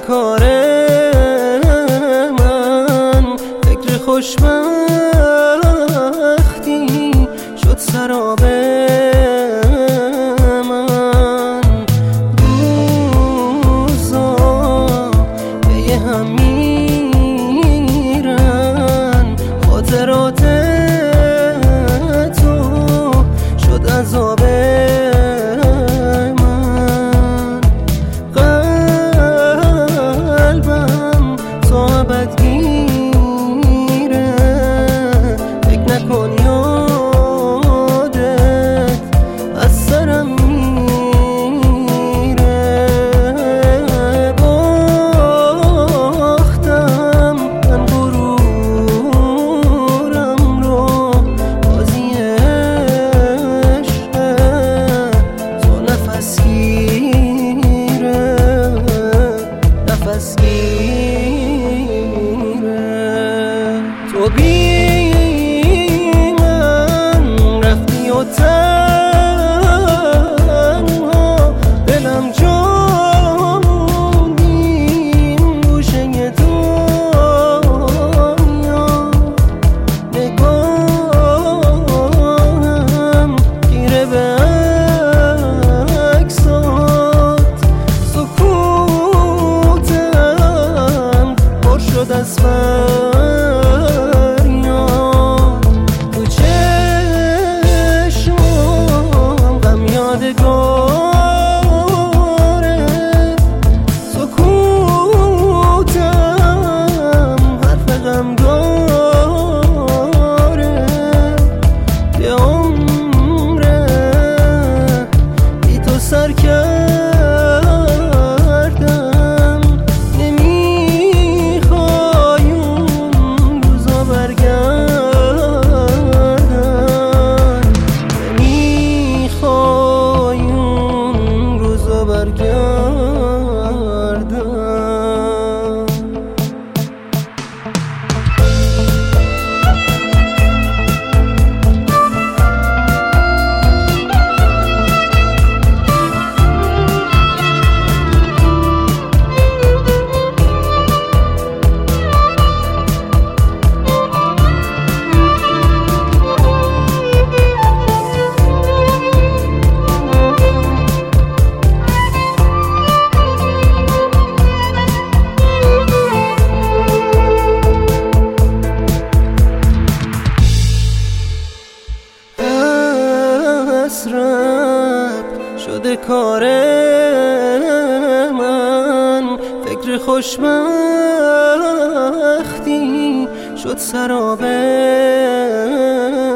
کار من، فکر خوشبختی شد سراب من. روزا به یه هم میرن، خاطرات تو شد عذاب من. قلبم تا ابد گیره، فکر نکن یادت از سرم میره. باختم من غرورم رو، بازی عشق تو نفس گیره، نفس گیره. تو بی من رفتی و تنها دلم جا موندی این گوشه دنیا. نگاهم خیره به عکسات، سکوتم پر شد از فریاد. تو چشمام غم یادگاره، سکوتم حرف غم داره. یه عمره بی تو سر کردم، نمیخوای اون روزا برگردن، نمیخوای اون روزا برگردن. حسرت شده کار من، فکر خوشبختی شد سراب